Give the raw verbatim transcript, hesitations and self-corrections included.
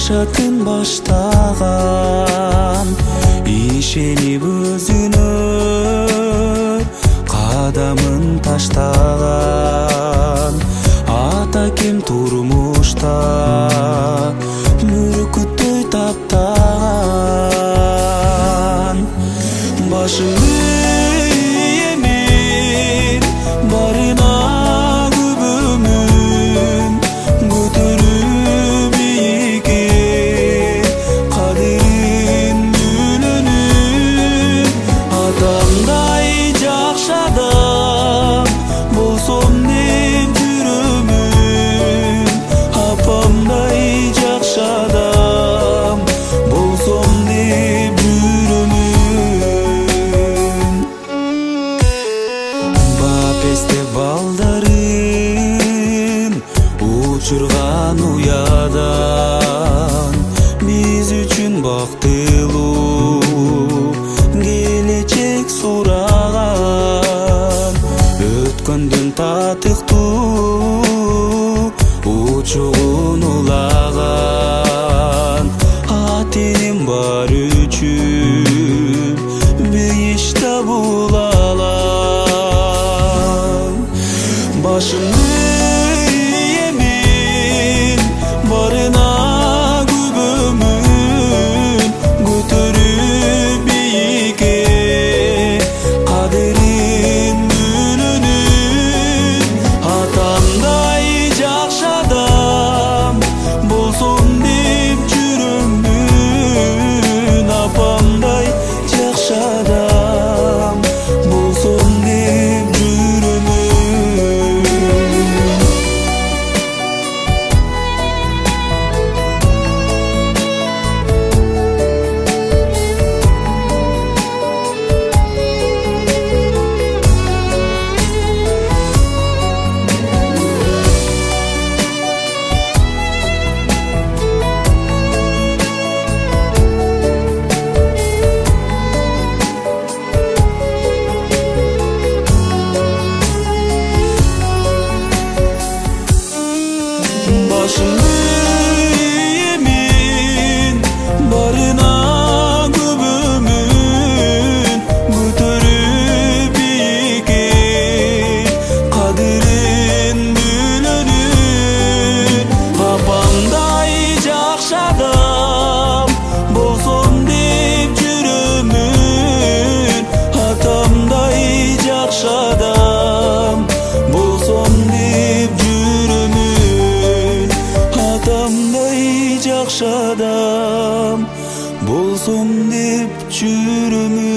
жашатын баштаган, ишенип өзүнө кадамын таштаган. Ата кем турмушта бүркүттөй таптаган. Башымды ийемин барына күбөмүн, көтөрүп бийикке кадырын бүлөнүп. Атамдай жакшы адам болсом деп жүрөмүн, апамдай жакшы адам болсом деп жүрөмүн. Бапесте балдарын учурган уядан, биз үчүн бактылуу келечек сураган. Өткөндөн татыктуу учугун улаган. Атеним бар үчүн бейиш табыла алам. Башымды ийемин барына күбөмүн, көтөрүп бийикке кадырын бүлөнүп. Атамдай жакшы адам болсом деп жүрөмүн, апамдай жакшы адам болсом деп жүрөмүн. Башымды ийемин барына күбөмүн, көтөрүп бийикке кадырын бүлөнүп. Апамдай жакшы адам болсом деп жүрөмүн, атамдай жакшы адам болсом деп жүрөмүн. Атамдай жакшы адам болсом деп жүрөмүн.